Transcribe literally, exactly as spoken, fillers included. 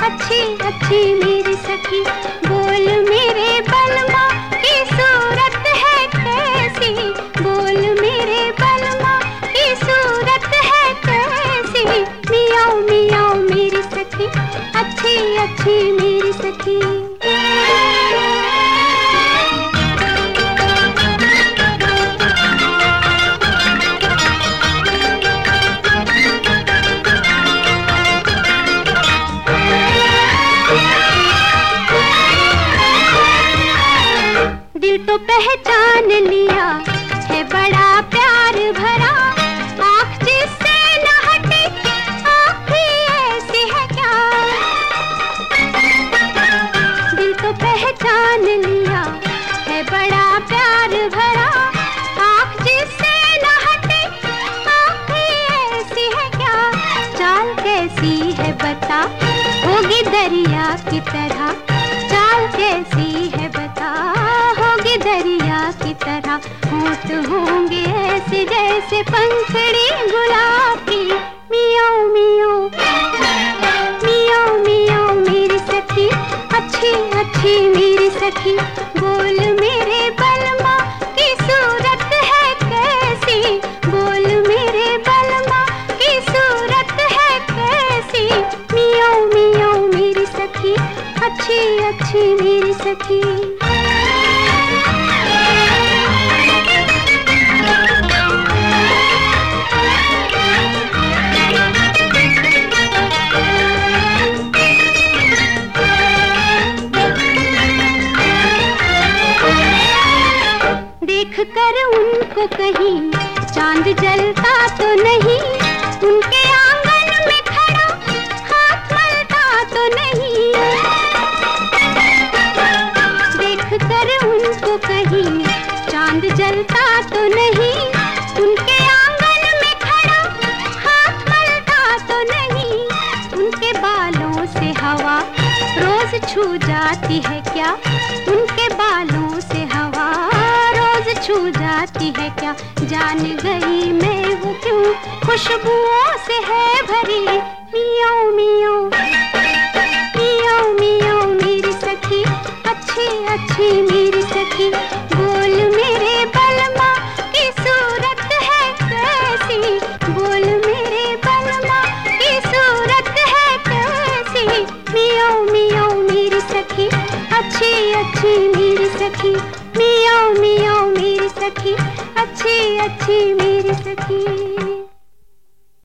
अच्छी अच्छी मेरी सखी। बोल मेरे बलमा की सूरत है कैसी, बोल मेरे बलमा की सूरत है कैसी। मियाओ मियाओ मेरी सखी, अच्छी अच्छी मेरी सखी। दिल तो पहचान लिया है बड़ा प्यार भरा, आँख जिससे न हटे आँख भी ऐसी है क्या। दिल तो पहचान लिया है बड़ा प्यार भरा, आँख जिससे न हटे आँख भी ऐसी है क्या। चाल कैसी है बता, होगी दरिया की तरह, चाल कैसी है बता, दरिया की तरह। होंठ होंगे ऐसे जैसे पंखड़ी गुलाब की। मियाओ मियाओ मियाओ मियाओ मेरी सखी, अच्छी अच्छी मेरी सखी। बोल मेरे बलमा की सूरत है कैसी, बोल मेरे बलमा की सूरत है कैसी। मियाओ मियाओ मेरी सखी, अच्छी अच्छी मेरी सखी। देख कर उनको कहीं चांद जलता तो नहीं, उनके आंगन में खड़ा हाथ मलता तो नहीं। देख कर उनको कहीं चांद जलता तो नहीं, उनके आंगन में खड़ा हाथ मलता तो नहीं। उनके बालों से हवा रोज छू जाती है क्या, उनके बालों से हवा छू जाती है क्या। जान गई मैं वो क्यों खुशबुओं से है भरी। मियाओ मियाओ मियाओ मियाओ मेरी सखी, अच्छी अच्छी मेरी सखी। बोल मेरे बलमा की सूरत है कैसी, बोल मेरे बलमा की सूरत है कैसी। मियाओ मियाओ मेरी सखी, अच्छी अच्छी मेरी सखी। मियाओ मियाओ मेरी सखी, अच्छी अच्छी मेरी सखी।